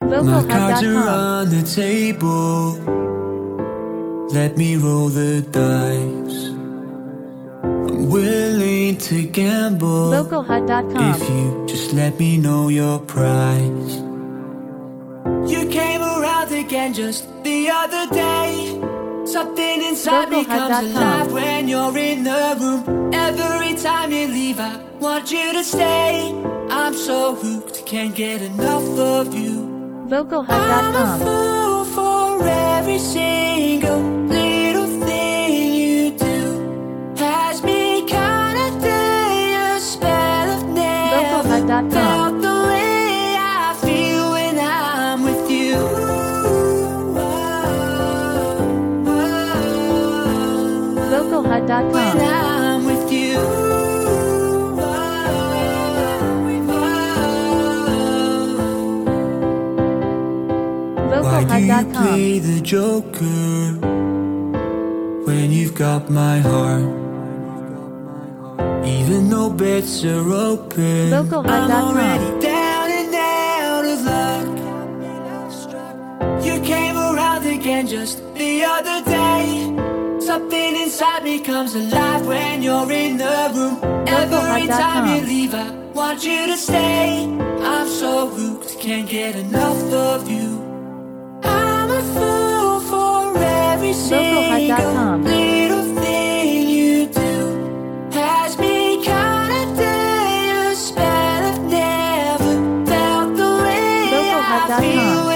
My cards are VocalHub.com. on the table. Let me roll the dice. I'm willing to gamble VocalHub.com. if you just let me know your price. You came around again just the other day. Something inside me comes VocalHub.com. alive when you're in the room. Every time you leave, I want you to stay. I'm so hooked, can't get enough of you. I'm a VocalHub.com. fool for every single little thing you do. Has me caught under a spell of never VocalHub.com. felt the way I feel when I'm with you. When VocalHub.com. I'm with you. Why do you VocalHub.com. play the joker when you've got my heart? Even though bets are open, VocalHub.com. I'm already down and out of luck. You came around again just the other day. Something inside me comes alive when you're in the room. Every time you leave, I want you to stay. I'm so hooked, can't get enough of you. I'm a fool for every single VocalHub.com. little thing you do. Has me caught under a spell of never felt the way I VocalHub.com. feel